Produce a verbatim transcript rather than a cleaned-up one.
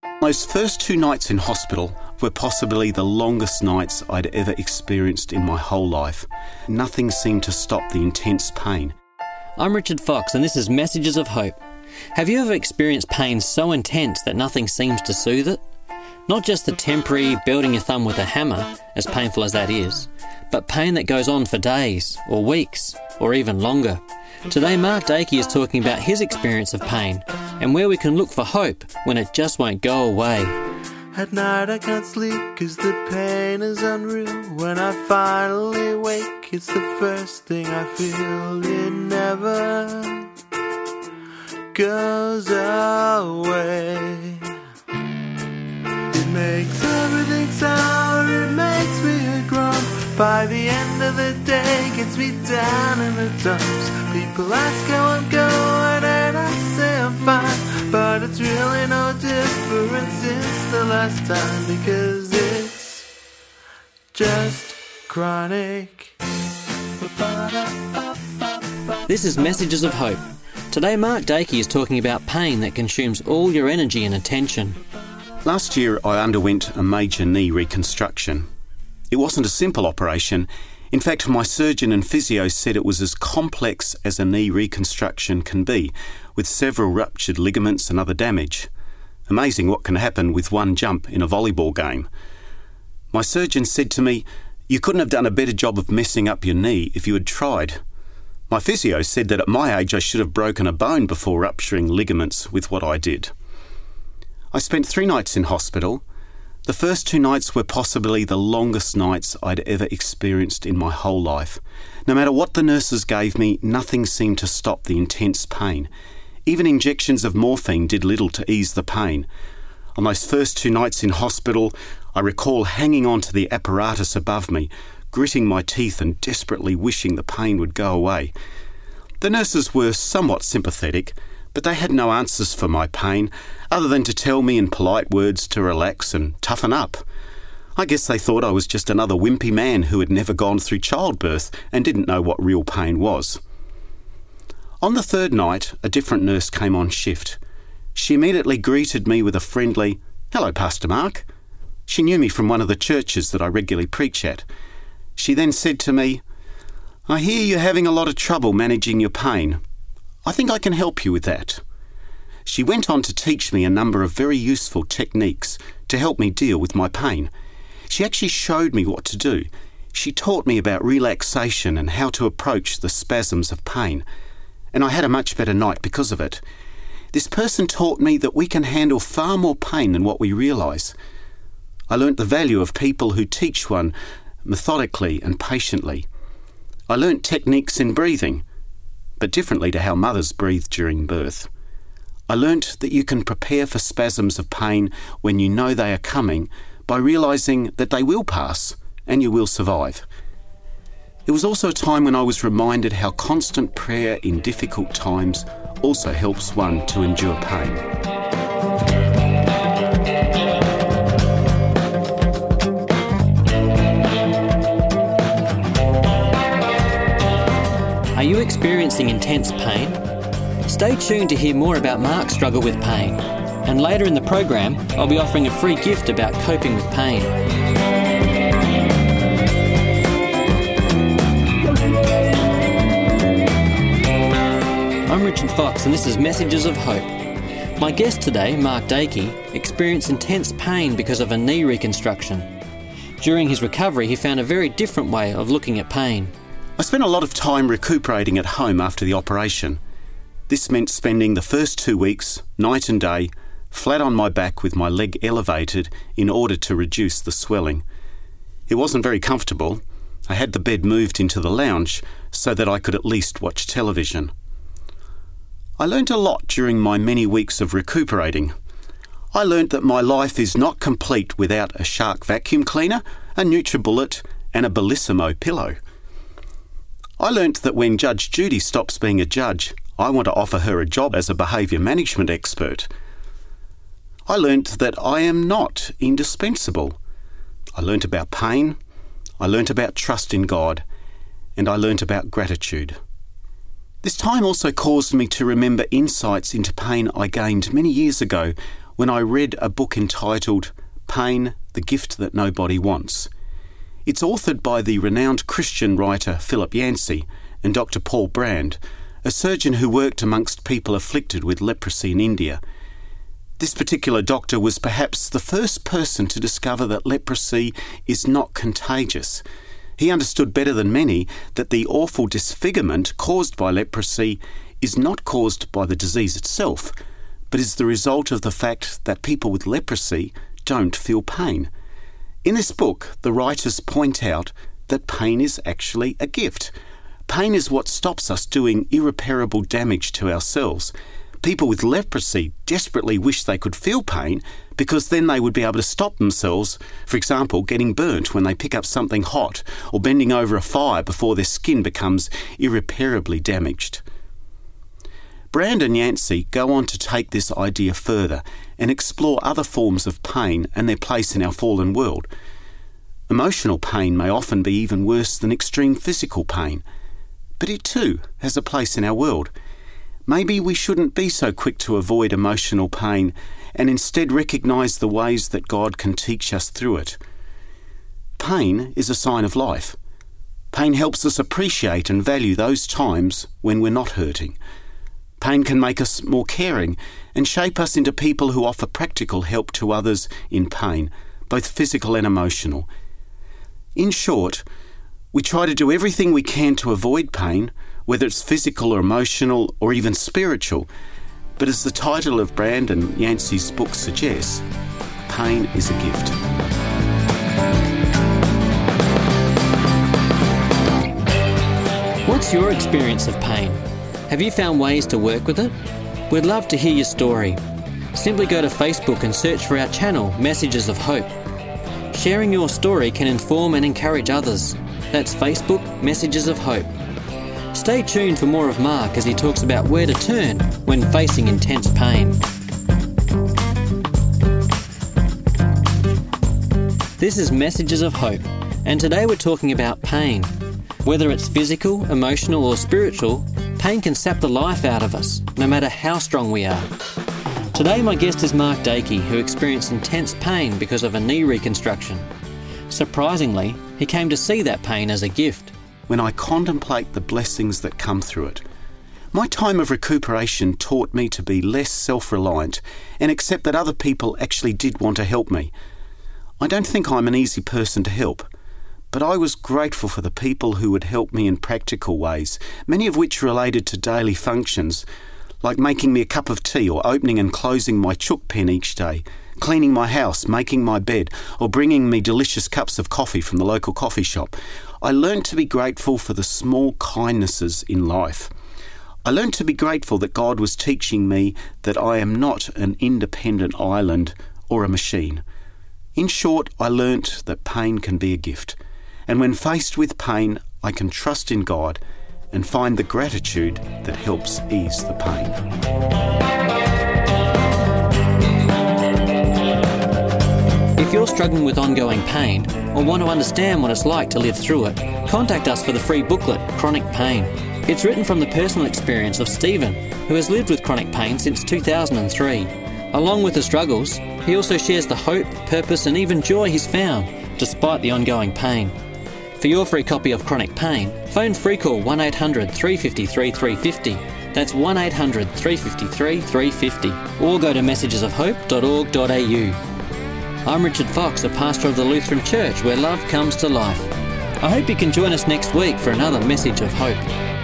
Those first two nights in hospital were possibly the longest nights I'd ever experienced in my whole life. Nothing seemed to stop the intense pain. I'm Richard Fox, and this is Messages of Hope. Have you ever experienced pain so intense that nothing seems to soothe it? Not just the temporary building your thumb with a hammer, as painful as that is, but pain that goes on for days, or weeks, or even longer. Today, Mark Dakey is talking about his experience of pain and where we can look for hope when it just won't go away. At night I can't sleep cause the pain is unreal. When I finally wake, it's the first thing I feel. It never goes away. It makes everything sour, it makes me groan. By the end of the day, gets me down in the dumps. People ask how I'm going and I say I'm fine, but it's really no different since the last time, because it's just chronic. This is Messages of Hope. Today, Mark Dakey is talking about pain that consumes all your energy and attention. Last year, I underwent a major knee reconstruction. It wasn't a simple operation. In fact, my surgeon and physio said it was as complex as a knee reconstruction can be, with several ruptured ligaments and other damage. Amazing what can happen with one jump in a volleyball game. My surgeon said to me, "You couldn't have done a better job of messing up your knee if you had tried." My physio said that at my age I should have broken a bone before rupturing ligaments with what I did. I spent three nights in hospital. The first two nights were possibly the longest nights I'd ever experienced in my whole life. No matter what the nurses gave me, nothing seemed to stop the intense pain. Even injections of morphine did little to ease the pain. On those first two nights in hospital, I recall hanging on to the apparatus above me, gritting my teeth and desperately wishing the pain would go away. The nurses were somewhat sympathetic, but they had no answers for my pain, other than to tell me in polite words to relax and toughen up. I guess they thought I was just another wimpy man who had never gone through childbirth and didn't know what real pain was. On the third night, a different nurse came on shift. She immediately greeted me with a friendly, "Hello, Pastor Mark." She knew me from one of the churches that I regularly preach at. She then said to me, "I hear you're having a lot of trouble managing your pain. I think I can help you with that." She went on to teach me a number of very useful techniques to help me deal with my pain. She actually showed me what to do. She taught me about relaxation and how to approach the spasms of pain, and I had a much better night because of it. This person taught me that we can handle far more pain than what we realise. I learnt the value of people who teach one methodically and patiently. I learnt techniques in breathing, but differently to how mothers breathe during birth. I learnt that you can prepare for spasms of pain when you know they are coming by realising that they will pass and you will survive. It was also a time when I was reminded how constant prayer in difficult times also helps one to endure pain. Are you experiencing intense pain? Stay tuned to hear more about Mark's struggle with pain. And later in the program, I'll be offering a free gift about coping with pain. I'm Richard Fox, and this is Messages of Hope. My guest today, Mark Dakey, experienced intense pain because of a knee reconstruction. During his recovery, he found a very different way of looking at pain. I spent a lot of time recuperating at home after the operation. This meant spending the first two weeks, night and day, flat on my back with my leg elevated in order to reduce the swelling. It wasn't very comfortable. I had the bed moved into the lounge so that I could at least watch television. I learnt a lot during my many weeks of recuperating. I learnt that my life is not complete without a Shark vacuum cleaner, a NutriBullet and a Bellissimo pillow. I learnt that when Judge Judy stops being a judge, I want to offer her a job as a behaviour management expert. I learnt that I am not indispensable. I learnt about pain, I learnt about trust in God, and I learnt about gratitude. This time also caused me to remember insights into pain I gained many years ago when I read a book entitled Pain, the Gift That Nobody Wants. It's authored by the renowned Christian writer Philip Yancey and Doctor Paul Brand, a surgeon who worked amongst people afflicted with leprosy in India. This particular doctor was perhaps the first person to discover that leprosy is not contagious. He understood better than many that the awful disfigurement caused by leprosy is not caused by the disease itself, but is the result of the fact that people with leprosy don't feel pain. In this book, the writers point out that pain is actually a gift. Pain is what stops us doing irreparable damage to ourselves. People with leprosy desperately wish they could feel pain because then they would be able to stop themselves, for example, getting burnt when they pick up something hot or bending over a fire before their skin becomes irreparably damaged. Brand and Yancey go on to take this idea further and explore other forms of pain and their place in our fallen world. Emotional pain may often be even worse than extreme physical pain, but it too has a place in our world. Maybe we shouldn't be so quick to avoid emotional pain and instead recognise the ways that God can teach us through it. Pain is a sign of life. Pain helps us appreciate and value those times when we're not hurting. Pain can make us more caring and shape us into people who offer practical help to others in pain, both physical and emotional. In short, we try to do everything we can to avoid pain, whether it's physical or emotional or even spiritual. But as the title of Brand and Yancey's book suggests, pain is a gift. What's your experience of pain? Have you found ways to work with it? We'd love to hear your story. Simply go to Facebook and search for our channel, Messages of Hope. Sharing your story can inform and encourage others. That's Facebook, Messages of Hope. Stay tuned for more of Mark as he talks about where to turn when facing intense pain. This is Messages of Hope, and today we're talking about pain. Whether it's physical, emotional or spiritual, pain can sap the life out of us, no matter how strong we are. Today my guest is Mark Dakey, who experienced intense pain because of a knee reconstruction. Surprisingly, he came to see that pain as a gift. When I contemplate the blessings that come through it, my time of recuperation taught me to be less self-reliant and accept that other people actually did want to help me. I don't think I'm an easy person to help, but I was grateful for the people who would help me in practical ways, many of which related to daily functions, like making me a cup of tea or opening and closing my chook pen each day, cleaning my house, making my bed, or bringing me delicious cups of coffee from the local coffee shop. I learned to be grateful for the small kindnesses in life. I learned to be grateful that God was teaching me that I am not an independent island or a machine. In short, I learnt that pain can be a gift. And when faced with pain, I can trust in God and find the gratitude that helps ease the pain. If you're struggling with ongoing pain or want to understand what it's like to live through it, contact us for the free booklet, Chronic Pain. It's written from the personal experience of Stephen, who has lived with chronic pain since two thousand three. Along with the struggles, he also shares the hope, purpose and even joy he's found, despite the ongoing pain. For your free copy of Chronic Pain, phone free call one eight hundred, three five three, three five zero. That's one eight hundred, three five three, three five zero. Or go to messages of hope dot org dot a u. I'm Richard Fox, a pastor of the Lutheran Church where love comes to life. I hope you can join us next week for another Message of Hope.